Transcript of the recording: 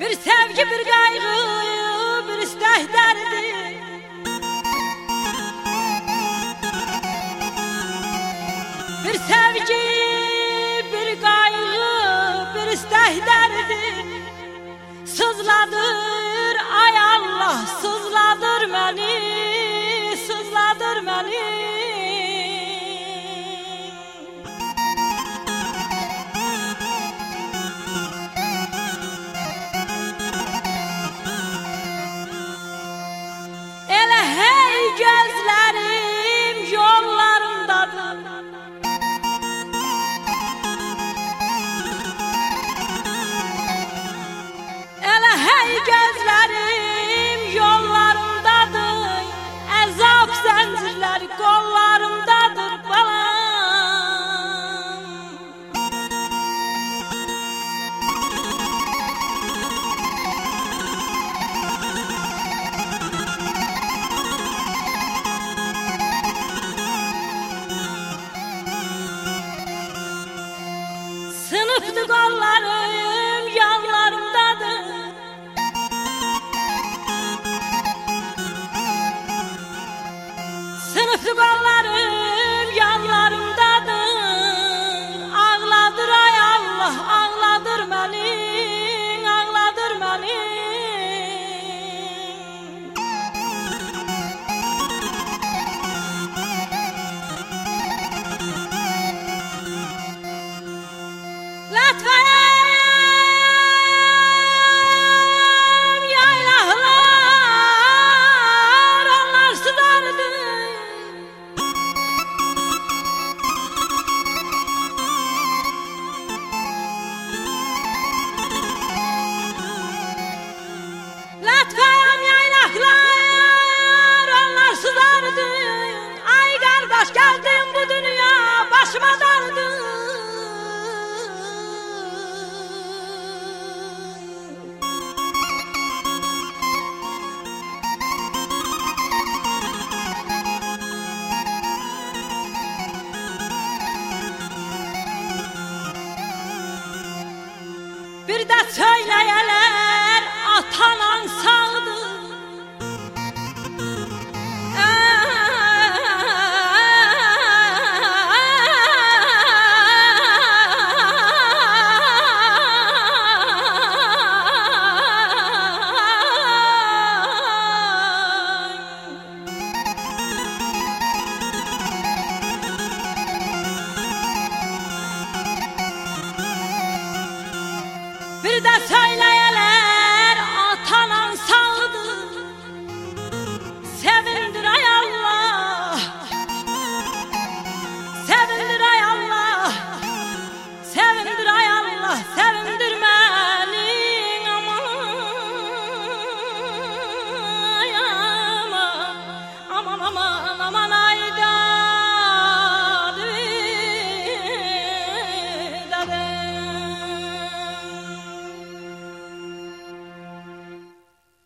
Bir sevgi, bir kaygı, bir istek derdi. Bir sevgi, bir kaygı, bir istek derdi. Sızladır ay Allah, sızladır beni, sızladır beni. Elə hey gözlərim yollarındadır. Elə hey gözlərim yollarındadır. Əzab zəncirləri qollarımdadır balam. Sınıflı kollarım yanlarımdadır. Sınıflı kollarım yanlarımdadır. Ağladır ay Allah, ağladır beni, ağladır beni. Latvayam yaylaqlar onlarsızlardı. Latvayam yaylaqlar onlarsızlardı. Ay qardaş geldim bu dünya başıma dardı. Bir də söyləyələr atanan sağdır. Bir də